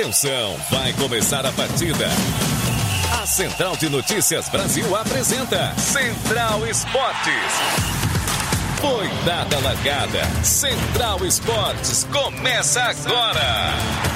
Atenção, vai começar a partida. A Central de Notícias Brasil apresenta Central Esportes. Foi dada a largada. Central Esportes começa agora.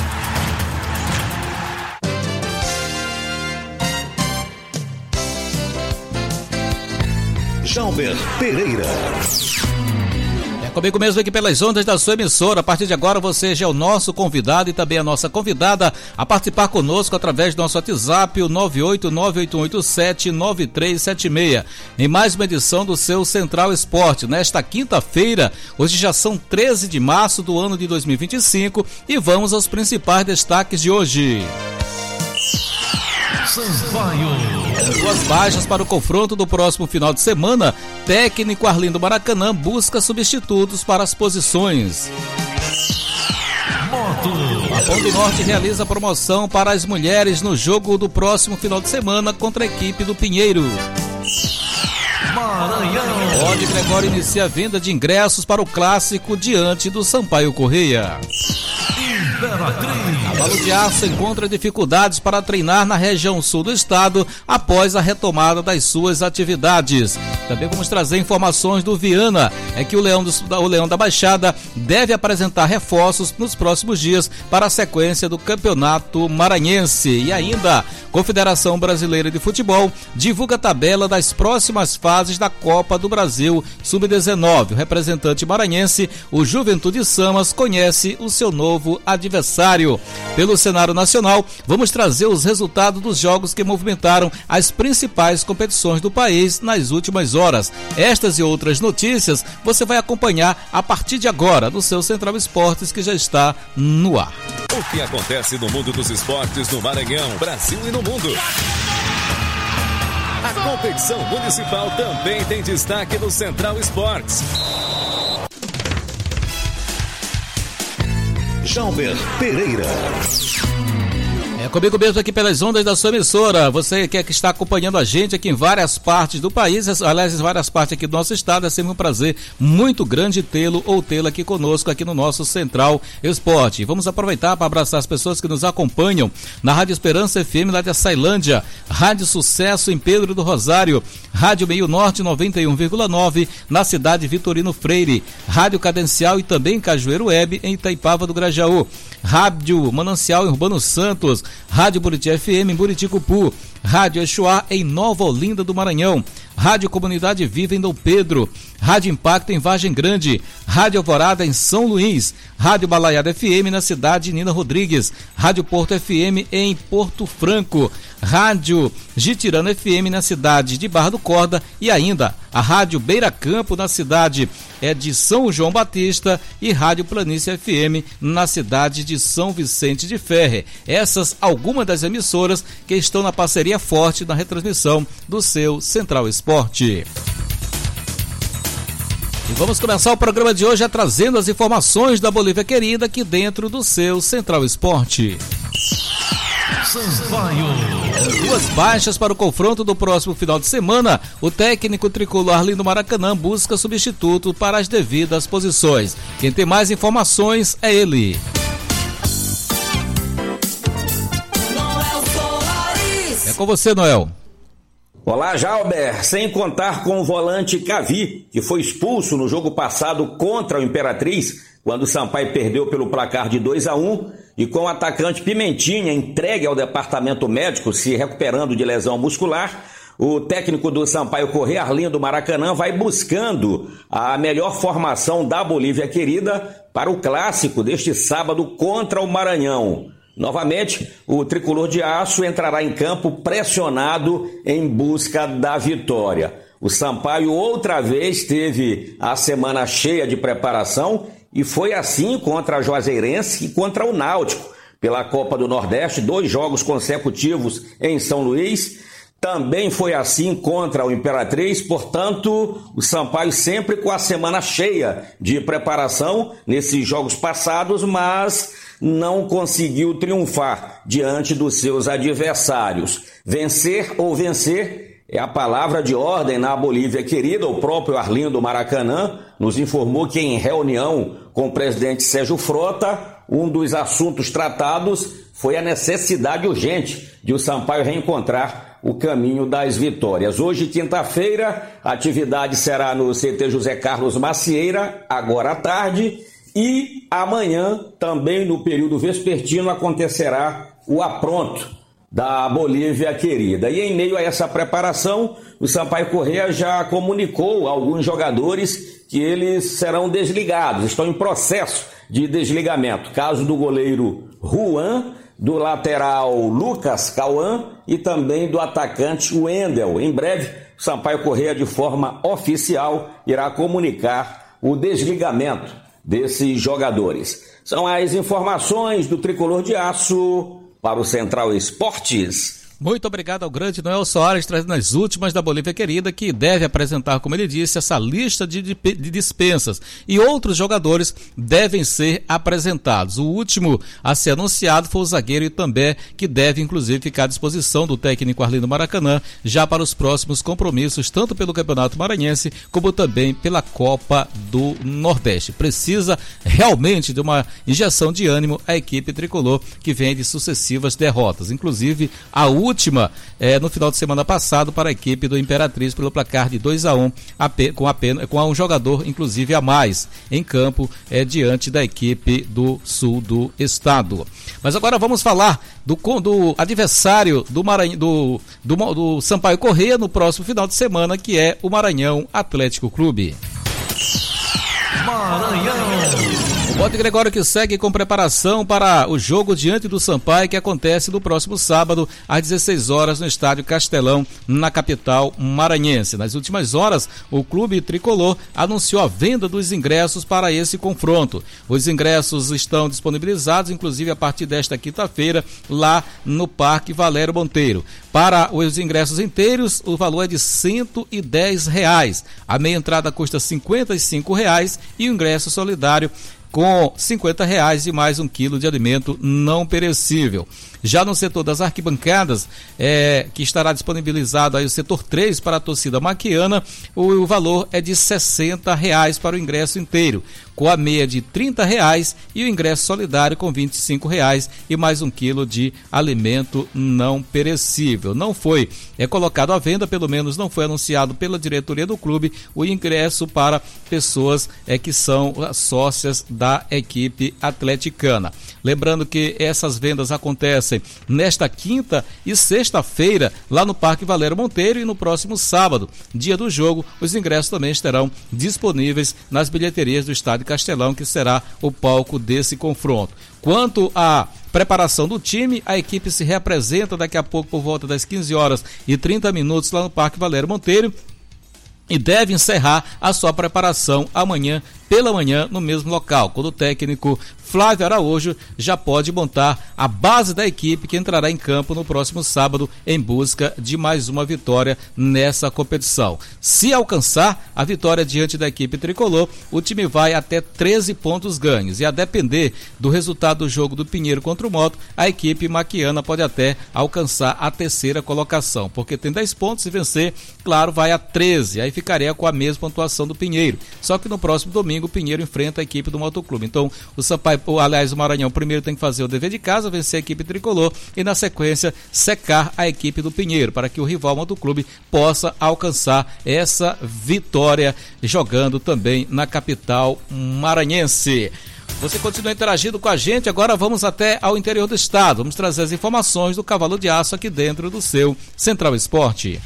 Jalber Pereira. Comigo mesmo aqui pelas ondas da sua emissora. A partir de agora você já é o nosso convidado e também a nossa convidada a participar conosco através do nosso WhatsApp, o 98981879376. Em mais uma edição do seu Central Esporte. Nesta quinta-feira, hoje já são 13 de março do ano de 2025 e vamos aos principais destaques de hoje. Duas baixas para o confronto do próximo final de semana. Técnico Arlindo Maracanã busca substitutos para as posições. A Pão do Norte realiza promoção para as mulheres no jogo do próximo final de semana contra a equipe do Pinheiro. Rod Gregório inicia a venda de ingressos para o clássico diante do Sampaio Correia. A Balo de Aço encontra dificuldades para treinar na região sul do estado após a retomada das suas atividades. Também vamos trazer informações do Viana, é que o Leão da Baixada deve apresentar reforços nos próximos dias para a sequência do Campeonato Maranhense. E ainda, Confederação Brasileira de Futebol divulga a tabela das próximas fases da Copa do Brasil Sub-19. O representante maranhense, o Juventude Samas, conhece o seu novo adversário. Pelo cenário nacional, vamos trazer os resultados dos jogos que movimentaram as principais competições do país nas últimas horas. Estas e outras notícias você vai acompanhar a partir de agora no seu Central Esportes, que já está no ar. O que acontece no mundo dos esportes no Maranhão, Brasil e no mundo. A competição municipal também tem destaque no Central Esportes. Jalber Pereira. É comigo mesmo aqui pelas ondas da sua emissora. Você que está acompanhando a gente aqui em várias partes do país, aliás, em várias partes aqui do nosso estado, é sempre um prazer muito grande tê-lo ou tê-la aqui conosco, aqui no nosso Central Esporte. Vamos aproveitar para abraçar as pessoas que nos acompanham na Rádio Esperança FM lá de Açailândia, Rádio Sucesso em Pedro do Rosário, Rádio Meio Norte 91,9 na cidade Vitorino Freire, Rádio Cadencial e também Cajueiro Web em Itaipava do Grajaú, Rádio Manancial em Urbano Santos, Rádio Buriti FM em Buriticupu, Rádio Exuá em Nova Olinda do Maranhão, Rádio Comunidade Viva em Dom Pedro, Rádio Impacto em Vargem Grande, Rádio Alvorada em São Luís, Rádio Balaiada FM na cidade de Nina Rodrigues, Rádio Porto FM em Porto Franco, Rádio Gitirana FM na cidade de Barra do Corda e ainda a Rádio Beira Campo na cidade de São João Batista e Rádio Planície FM na cidade de São Vicente de Ferre. Essas algumas das emissoras que estão na parceria forte na retransmissão do seu Central Esporte. E vamos começar o programa de hoje trazendo as informações da Bolívia Querida aqui dentro do seu Central Esporte. Duas baixas para o confronto do próximo final de semana. O técnico tricolor Arlindo Maracanã busca substituto para as devidas posições. Quem tem mais informações é ele. É com você, Noel. Olá, Jalber. Sem contar com o volante Cavi, que foi expulso no jogo passado contra o Imperatriz, quando o Sampaio perdeu pelo placar de 2-1, e com o atacante Pimentinha entregue ao departamento médico, se recuperando de lesão muscular, o técnico do Sampaio Correia, Arlindo Maracanã, vai buscando a melhor formação da Bolívia Querida para o clássico deste sábado contra o Maranhão. Novamente, o tricolor de aço entrará em campo pressionado em busca da vitória. O Sampaio outra vez teve a semana cheia de preparação e foi assim contra a Juazeirense e contra o Náutico. Pela Copa do Nordeste, 2 jogos consecutivos em São Luís. Também foi assim contra o Imperatriz, portanto, o Sampaio sempre com a semana cheia de preparação nesses jogos passados, mas não conseguiu triunfar diante dos seus adversários. Vencer ou vencer é a palavra de ordem na Bolívia Querida. O próprio Arlindo Maracanã nos informou que em reunião com o presidente Sérgio Frota, um dos assuntos tratados foi a necessidade urgente de o Sampaio reencontrar o caminho das vitórias. Hoje, quinta-feira, a atividade será no CT José Carlos Macieira, agora à tarde, e amanhã, também no período vespertino, acontecerá o apronto da Bolívia querida. E em meio a essa preparação, o Sampaio Corrêa já comunicou a alguns jogadores que eles serão desligados, estão em processo de desligamento. Caso do goleiro Juan, do lateral Lucas Cauã e também do atacante Wendel. Em breve, o Sampaio Corrêa, de forma oficial, irá comunicar o desligamento desses jogadores. São as informações do Tricolor de Aço para o Central Esportes. Muito obrigado ao grande Noel Soares, trazendo as últimas da Bolívia querida, que deve apresentar, como ele disse, essa lista de dispensas. E outros jogadores devem ser apresentados. O último a ser anunciado foi o zagueiro Itambé, que deve, inclusive, ficar à disposição do técnico Arlindo Maracanã, já para os próximos compromissos, tanto pelo Campeonato Maranhense, como também pela Copa do Nordeste. Precisa realmente de uma injeção de ânimo à equipe tricolor, que vem de sucessivas derrotas. Inclusive, a última no final de semana passado para a equipe do Imperatriz pelo placar de 2-1, com um jogador inclusive a mais em campo diante da equipe do sul do estado. Mas agora vamos falar do adversário do Sampaio Corrêa no próximo final de semana, que é o Maranhão Atlético Clube. Maranhão. O Bote Gregório que segue com preparação para o jogo diante do Sampaio, que acontece no próximo sábado às 16 horas no estádio Castelão, na capital maranhense. Nas últimas horas, o clube tricolor anunciou a venda dos ingressos para esse confronto. Os ingressos estão disponibilizados, inclusive a partir desta quinta-feira, lá no Parque Valério Monteiro. Para os ingressos inteiros, o valor é de R$110. A meia entrada custa R$55 e o ingresso solidário com R$50 e mais 1 quilo de alimento não perecível. Já no setor das arquibancadas, que estará disponibilizado aí o setor 3 para a torcida maquiana, o valor é de R$60 para o ingresso inteiro, com a meia de R$30 e o ingresso solidário com R$25 e mais 1 quilo de alimento não perecível. Não foi colocado à venda, pelo menos não foi anunciado pela diretoria do clube, o ingresso para pessoas que são sócias da equipe atleticana. Lembrando que essas vendas acontecem nesta quinta e sexta-feira lá no Parque Valério Monteiro, e no próximo sábado, dia do jogo, os ingressos também estarão disponíveis nas bilheterias do Estádio Castelão, que será o palco desse confronto. Quanto à preparação do time, a equipe se reapresenta daqui a pouco por volta das 15h30 lá no Parque Valério Monteiro e deve encerrar a sua preparação amanhã pela manhã no mesmo local, quando o técnico Flávio Araújo já pode montar a base da equipe que entrará em campo no próximo sábado em busca de mais uma vitória nessa competição. Se alcançar a vitória diante da equipe tricolor, o time vai até 13 pontos ganhos, e a depender do resultado do jogo do Pinheiro contra o Moto, a equipe maquiana pode até alcançar a terceira colocação, porque tem 10 pontos, se vencer, claro, vai a 13, aí ficaria com a mesma pontuação do Pinheiro, só que no próximo domingo o Pinheiro enfrenta a equipe do Motoclube. Então o Maranhão primeiro tem que fazer o dever de casa, vencer a equipe tricolor e na sequência secar a equipe do Pinheiro, para que o rival Motoclube possa alcançar essa vitória jogando também na capital maranhense. Você continua interagindo com a gente, agora vamos até ao interior do estado, vamos trazer as informações do Cavalo de Aço aqui dentro do seu Central Esporte.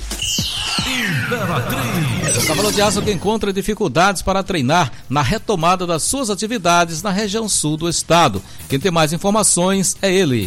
O Cavalo de Aço que encontra dificuldades para treinar na retomada das suas atividades na região sul do estado. Quem tem mais informações é ele.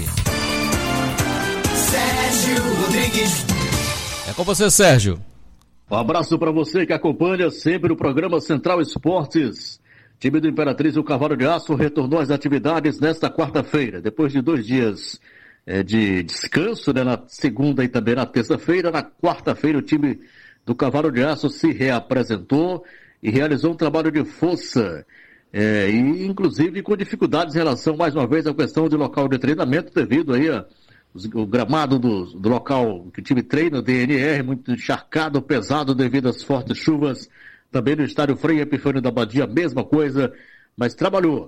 Sérgio Rodrigues. É com você, Sérgio. Um abraço para você que acompanha sempre o programa Central Esportes. Time do Imperatriz e o Cavalo de Aço retornou às atividades nesta quarta-feira, depois de 2 dias de descanso, né, na segunda e também na terça-feira. Na quarta-feira o time do Cavalo de Aço se reapresentou e realizou um trabalho de força, e inclusive com dificuldades em relação, mais uma vez, à questão de local de treinamento, devido aí o gramado do local que o time treina, o DNR, muito encharcado, pesado devido às fortes chuvas. Também no estádio Frei Epifânio da Badia, a mesma coisa, mas trabalhou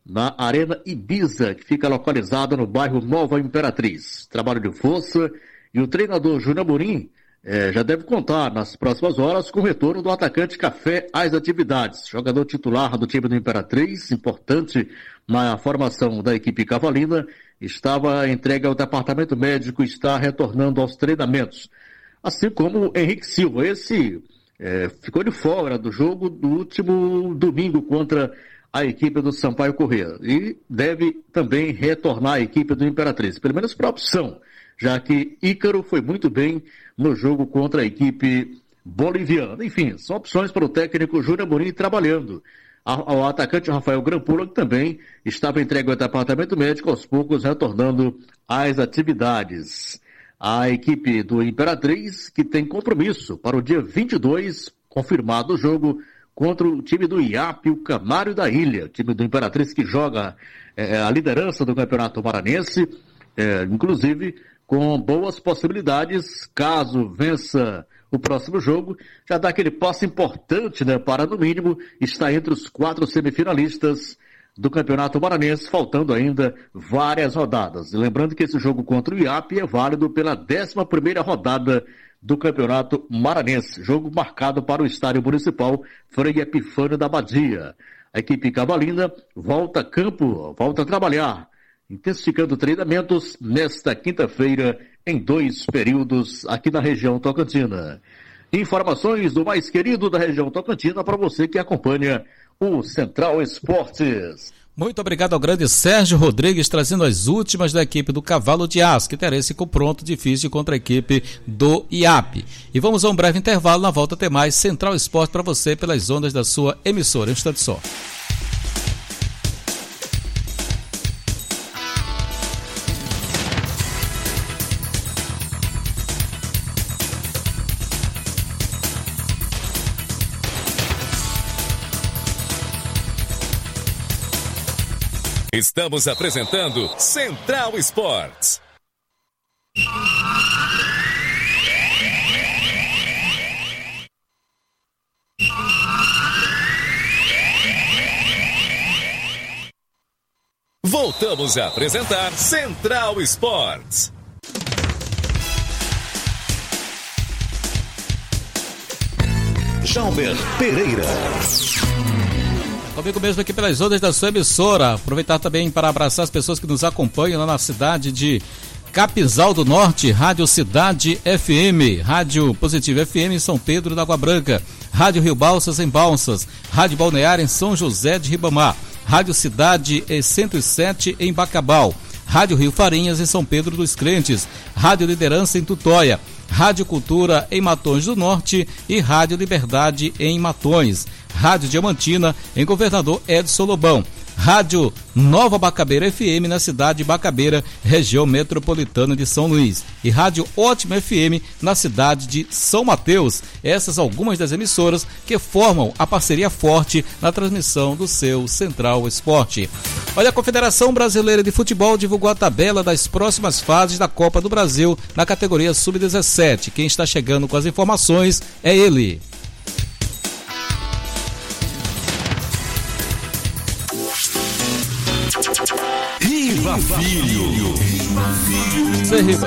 na Arena Ibiza, que fica localizada no bairro Nova Imperatriz. Trabalho de força, e o treinador Júnior Amorim já deve contar nas próximas horas com o retorno do atacante Café às atividades. Jogador titular do time do Imperatriz, importante na formação da equipe cavalina, estava entregue ao departamento médico e está retornando aos treinamentos. Assim como o Henrique Silva, esse ficou de fora do jogo do último domingo contra a equipe do Sampaio Corrêa e deve também retornar à equipe do Imperatriz, pelo menos para opção, já que Ícaro foi muito bem no jogo contra a equipe boliviana. Enfim, são opções para o técnico Júnior Amorim trabalhando. Ao atacante Rafael Grampola, que também estava entregue ao departamento médico, aos poucos retornando às atividades. A equipe do Imperatriz, que tem compromisso para o dia 22, confirmado o jogo contra o time do IAP, o Canário da Ilha, time do Imperatriz que joga a liderança do Campeonato Maranhense, inclusive com boas possibilidades, caso vença o próximo jogo, já dá aquele passo importante, né, para no mínimo estar entre os 4 semifinalistas do Campeonato Maranhense, faltando ainda várias rodadas. E lembrando que esse jogo contra o IAP é válido pela 11ª rodada do Campeonato Maranhense, jogo marcado para o Estádio Municipal Frei Epifânio da Badia. A equipe cavalina volta a campo, volta a trabalhar, intensificando treinamentos nesta quinta-feira em 2 períodos aqui na região tocantina. Informações do mais querido da região tocantina para você que acompanha o Central Esportes. Muito obrigado ao grande Sérgio Rodrigues, trazendo as últimas da equipe do Cavalo de Aço, que terá esse confronto difícil contra a equipe do IAP. E vamos a um breve intervalo, na volta tem mais Central Esporte para você pelas ondas da sua emissora. Um instante só. Estamos apresentando Central Esportes. Voltamos a apresentar Central Esportes. Jalber Pereira. Comigo mesmo aqui pelas ondas da sua emissora. Aproveitar também para abraçar as pessoas que nos acompanham lá na cidade de Capinzal do Norte, Rádio Cidade FM, Rádio Positivo FM em São Pedro da Água Branca, Rádio Rio Balsas em Balsas, Rádio Balneário em São José de Ribamar, Rádio Cidade 107 em Bacabal, Rádio Rio Farinhas em São Pedro dos Crentes, Rádio Liderança em Tutóia, Rádio Cultura em Matões do Norte e Rádio Liberdade em Matões, Rádio Diamantina em Governador Edson Lobão, Rádio Nova Bacabeira FM na cidade de Bacabeira, região metropolitana de São Luís, e Rádio Ótima FM na cidade de São Mateus. Essas algumas das emissoras que formam a parceria forte na transmissão do seu Central Esporte. Olha, a Confederação Brasileira de Futebol divulgou a tabela das próximas fases da Copa do Brasil na categoria Sub-17. Quem está chegando com as informações é ele. Riva Filho. Você, Riva.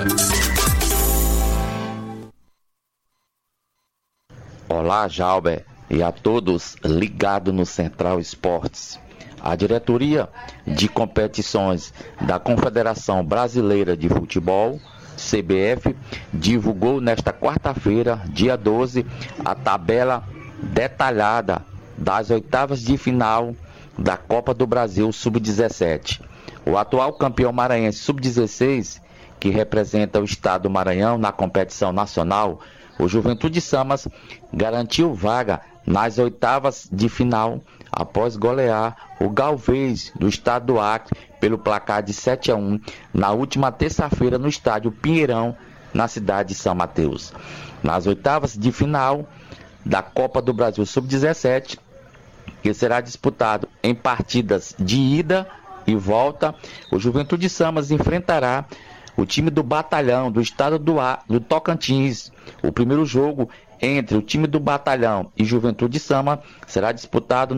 Olá, Jalber, e a todos ligados no Central Esportes. A diretoria de competições da Confederação Brasileira de Futebol, CBF, divulgou nesta quarta-feira, dia 12, a tabela detalhada das oitavas de final da Copa do Brasil Sub-17. O atual campeão maranhense Sub-16, que representa o estado do Maranhão na competição nacional, o Juventude Samas, garantiu vaga nas oitavas de final após golear o Galvez do estado do Acre pelo placar de 7-1 na última terça-feira no estádio Pinheirão, na cidade de São Mateus. Nas oitavas de final da Copa do Brasil Sub-17, que será disputado em partidas de ida e volta, o Juventude Samas enfrentará o time do Batalhão do estado do Tocantins. O primeiro jogo entre o time do Batalhão e Juventude Sama será disputado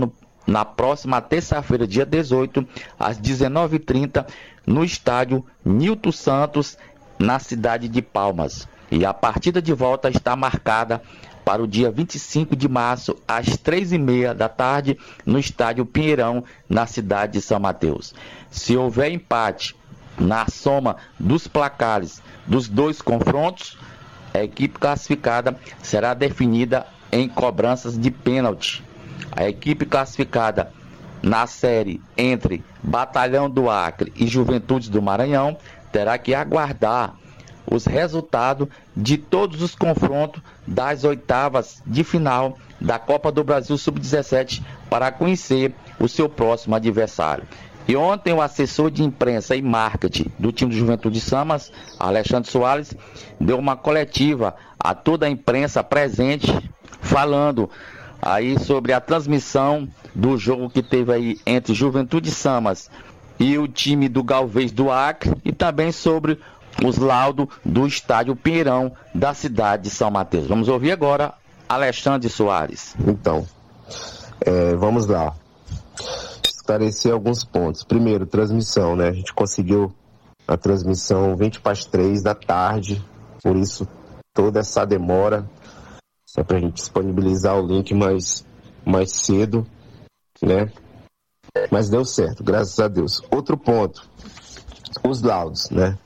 na próxima terça-feira, dia 18, às 19h30, no estádio Nilton Santos, na cidade de Palmas. E a partida de volta está marcada para o dia 25 de março, às 3h30 da tarde, no estádio Pinheirão, na cidade de São Mateus. Se houver empate na soma dos placares dos dois confrontos, a equipe classificada será definida em cobranças de pênalti. A equipe classificada na série entre Batalhão do Acre e Juventude do Maranhão terá que aguardar os resultados de todos os confrontos das oitavas de final da Copa do Brasil Sub-17 para conhecer o seu próximo adversário. E ontem o assessor de imprensa e marketing do time do Juventude Samas, Alexandre Soares, deu uma coletiva a toda a imprensa presente, falando aí sobre a transmissão do jogo que teve aí entre Juventude Samas e o time do Galvez do Acre, e também sobre os laudos do estádio Pinheirão da cidade de São Mateus. Vamos ouvir agora Alexandre Soares. Então, vamos lá. Esclarecer alguns pontos. Primeiro, transmissão, né? A gente conseguiu a transmissão 20h03 da tarde, por isso toda essa demora. É pra gente disponibilizar o link mais cedo, né? Mas deu certo, graças a Deus. Outro ponto, os laudos, né?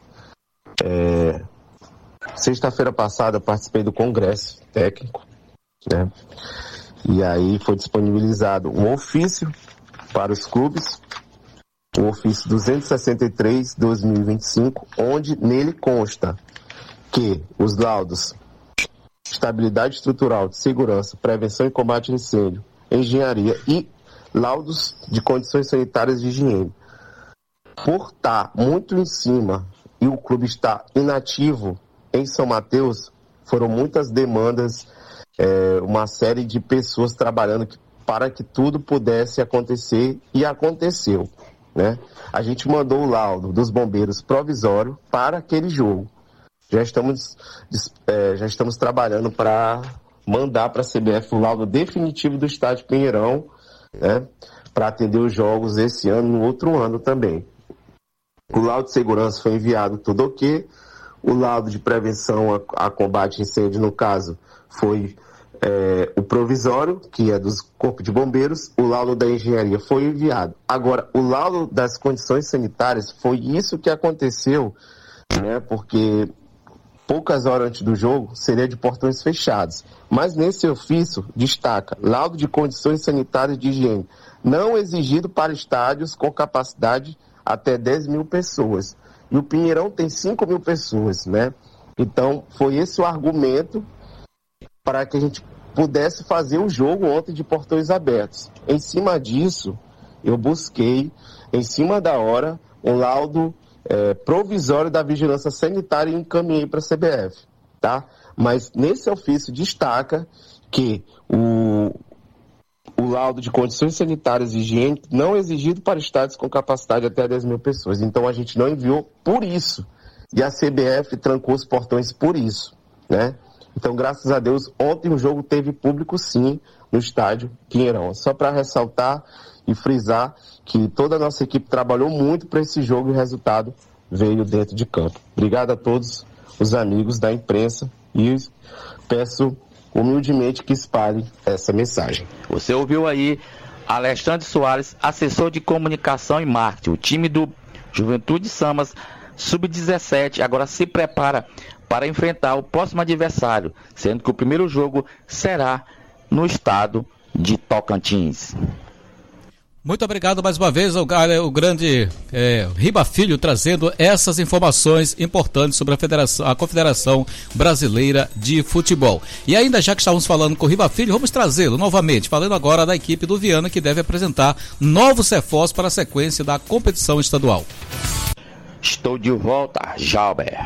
Sexta-feira passada eu participei do congresso técnico, né? E aí foi disponibilizado um ofício para os clubes, o ofício 263/2025, onde nele consta que os laudos estabilidade estrutural, de segurança, prevenção e combate a incêndio, engenharia e laudos de condições sanitárias de higiene, por estar muito em cima e o clube está inativo em São Mateus, foram muitas demandas, uma série de pessoas trabalhando para que tudo pudesse acontecer, e aconteceu, né? A gente mandou o laudo dos bombeiros provisório para aquele jogo. Já estamos trabalhando para mandar para a CBF o laudo definitivo do estádio Pinheirão, né? Para atender os jogos esse ano e no outro ano também. O laudo de segurança foi enviado, tudo ok. O laudo de prevenção a combate a incêndio, no caso, foi o provisório, que é dos Corpos de Bombeiros. O laudo da engenharia foi enviado. Agora, o laudo das condições sanitárias, foi isso que aconteceu, né? Porque poucas horas antes do jogo seria de portões fechados. Mas nesse ofício destaca laudo de condições sanitárias de higiene, não exigido para estádios com capacidade até 10.000 pessoas. E o Pinheirão tem 5.000 pessoas, né? Então, foi esse o argumento para que a gente pudesse fazer o jogo ontem de portões abertos. Em cima disso, eu busquei, em cima da hora, um laudo provisório da vigilância sanitária e encaminhei para a CBF, tá? Mas nesse ofício destaca que o laudo de condições sanitárias e higiênicas não é exigido para estádios com capacidade até 10.000 pessoas. Então a gente não enviou por isso. E a CBF trancou os portões por isso, né? Então, graças a Deus, ontem o jogo teve público sim no estádio Pinheirão. Só para ressaltar e frisar que toda a nossa equipe trabalhou muito para esse jogo e o resultado veio dentro de campo. Obrigado a todos os amigos da imprensa e peço humildemente que espalhem essa mensagem. Você ouviu aí Alexandre Soares, assessor de comunicação e marketing. O time do Juventude Samas Sub-17 agora se prepara para enfrentar o próximo adversário, sendo que o primeiro jogo será no estado de Tocantins. Muito obrigado mais uma vez ao grande Riba Filho, trazendo essas informações importantes sobre a Confederação Brasileira de Futebol. E ainda, já que estávamos falando com o Riba Filho, vamos trazê-lo novamente, falando agora da equipe do Viana, que deve apresentar novos reforços para a sequência da competição estadual. Estou de volta, Jalber.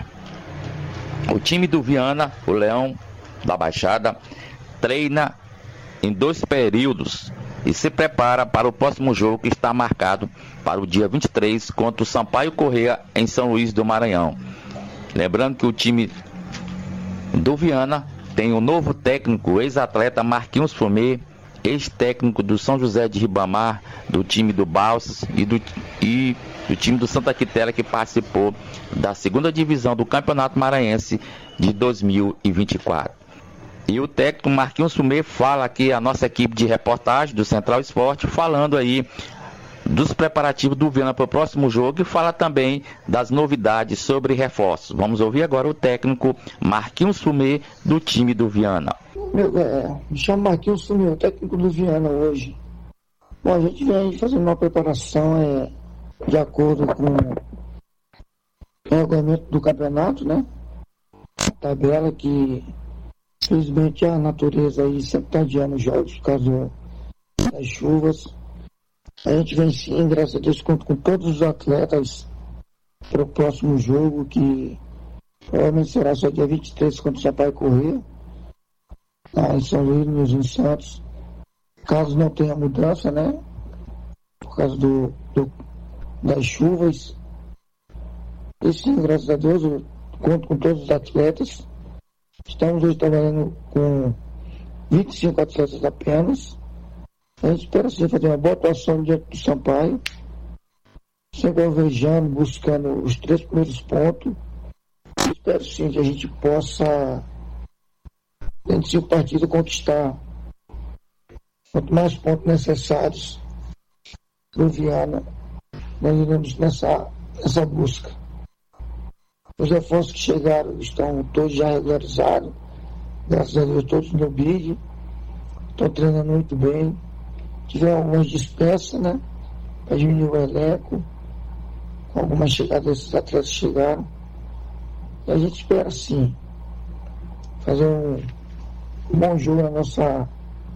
O time do Viana, o Leão da Baixada, treina em 2 períodos e se prepara para o próximo jogo, que está marcado para o dia 23 contra o Sampaio Corrêa em São Luís do Maranhão. Lembrando que o time do Viana tem um novo técnico, ex-atleta Marquinhos Fumê, ex-técnico do São José de Ribamar, do time do Balsas e do time do Santa Quitéria, que participou da 2ª divisão do Campeonato Maranhense de 2024. E o técnico Marquinhos Fumê fala aqui a nossa equipe de reportagem do Central Esporte, falando aí dos preparativos do Viana para o próximo jogo e fala também das novidades sobre reforços. Vamos ouvir agora o técnico Marquinhos Fumê do time do Viana. Me chamo Marquinhos Fumê, o técnico do Viana hoje. Bom, a gente vem fazendo uma preparação de acordo com o regulamento do campeonato, né? A tabela que, infelizmente, a natureza aí sempre está adiando os jogos por causa das chuvas. A gente vem sim, graças a Deus, conto com todos os atletas para o próximo jogo, que provavelmente será só dia 23 contra o Sampaio Corrêa, lá em São Luís, Nilzinho Santos. Caso não tenha mudança, né? Por causa das chuvas. E sim, graças a Deus, eu conto com todos os atletas. Estamos hoje trabalhando com 25 atletas apenas. A gente espera sim fazer uma boa atuação diante do Sampaio, sempre alvejando, buscando os 3 primeiros pontos. Eu espero sim que a gente possa, dentro de 5 partidas, conquistar quanto mais pontos necessários para o Viana. Nós iremos nessa busca. Os reforços que chegaram estão todos já regularizados, graças a Deus, todos no BID, estão treinando muito bem. Tiveram algumas dispensas, né? Para diminuir o elenco. Com algumas chegadas desses atletas chegaram. E a gente espera, sim, fazer um bom jogo na nossa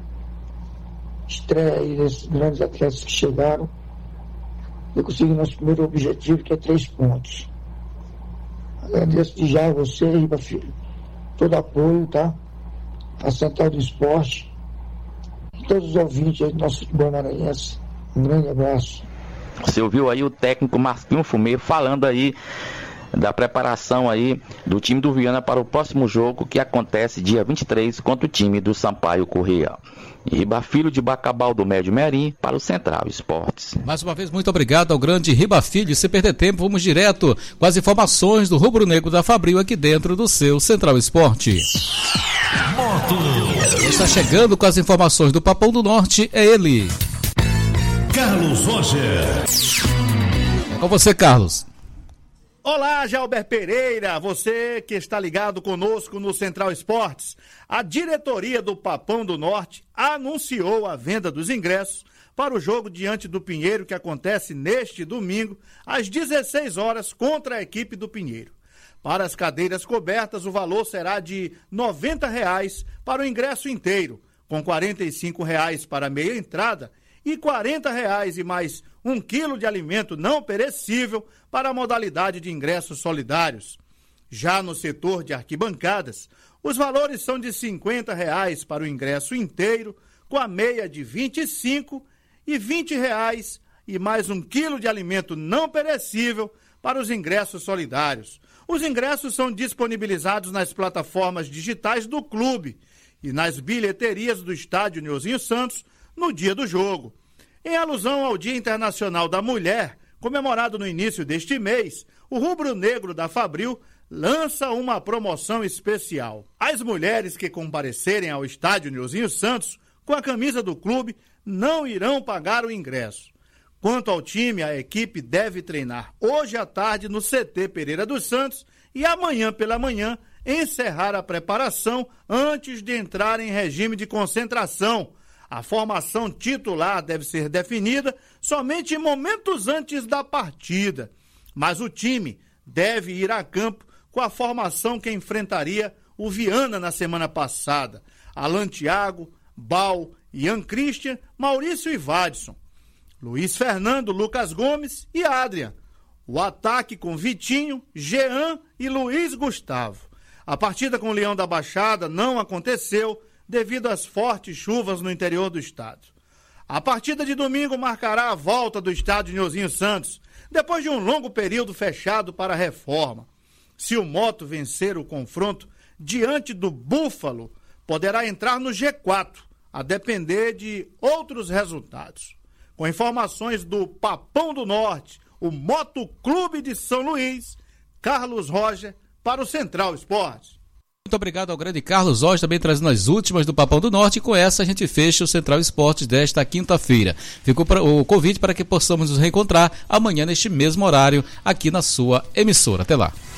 estreia aí desses grandes atletas que chegaram. E conseguir nosso primeiro objetivo, que é 3 pontos. Agradeço de já a você, Riba Filho, todo apoio, tá? A Central do Esporte. Todos os ouvintes aí do nosso futebol maranhense. Um grande abraço. Você ouviu aí o técnico Marquinhos Fumê falando aí da preparação aí do time do Viana para o próximo jogo, que acontece dia 23 contra o time do Sampaio Corrêa. Riba Filho de Bacabal do Médio Merim para o Central Esportes. Mais uma vez, muito obrigado ao grande Riba Filho. Sem perder tempo, vamos direto com as informações do Rubro Negro da Fabril aqui dentro do seu Central Esporte. Está chegando com as informações do Papão do Norte, é ele, Carlos Roger. É com você, Carlos. Olá, Jalber Pereira, você que está ligado conosco no Central Esportes. A diretoria do Papão do Norte anunciou a venda dos ingressos para o jogo diante do Pinheiro, que acontece neste domingo, às 16 horas, contra a equipe do Pinheiro. Para as cadeiras cobertas, o valor será de R$ 90 para o ingresso inteiro, com R$ 45 para meia entrada e R$ 40 e mais 1 quilo de alimento não perecível para a modalidade de ingressos solidários. Já no setor de arquibancadas, os valores são de R$ 50 para o ingresso inteiro, com a meia de R$ 25 e R$ 20 e mais 1 quilo de alimento não perecível para os ingressos solidários. Os ingressos são disponibilizados nas plataformas digitais do clube e nas bilheterias do estádio Nilzinho Santos no dia do jogo. Em alusão ao Dia Internacional da Mulher, comemorado no início deste mês, o Rubro Negro da Fabril lança uma promoção especial. As mulheres que comparecerem ao estádio Nilzinho Santos com a camisa do clube não irão pagar o ingresso. Quanto ao time, a equipe deve treinar hoje à tarde no CT Pereira dos Santos e amanhã pela manhã encerrar a preparação antes de entrar em regime de concentração. A formação titular deve ser definida somente em momentos antes da partida, mas o time deve ir a campo com a formação que enfrentaria o Viana na semana passada: Alan Thiago, Bal, Ian Christian, Maurício e Vadson, Luiz Fernando, Lucas Gomes e Adrian. O ataque com Vitinho, Jean e Luiz Gustavo. A partida com o Leão da Baixada não aconteceu devido às fortes chuvas no interior do estado. A partida de domingo marcará a volta do estádio Nilzinho Santos, depois de um longo período fechado para a reforma. Se o Moto vencer o confronto diante do Búfalo, poderá entrar no G4, a depender de outros resultados. Com informações do Papão do Norte, o Motoclube de São Luís, Carlos Roger para o Central Esportes. Muito obrigado ao grande Carlos Roger, também trazendo as últimas do Papão do Norte, e com essa a gente fecha o Central Esportes desta quinta-feira. Ficou o convite para que possamos nos reencontrar amanhã neste mesmo horário aqui na sua emissora. Até lá.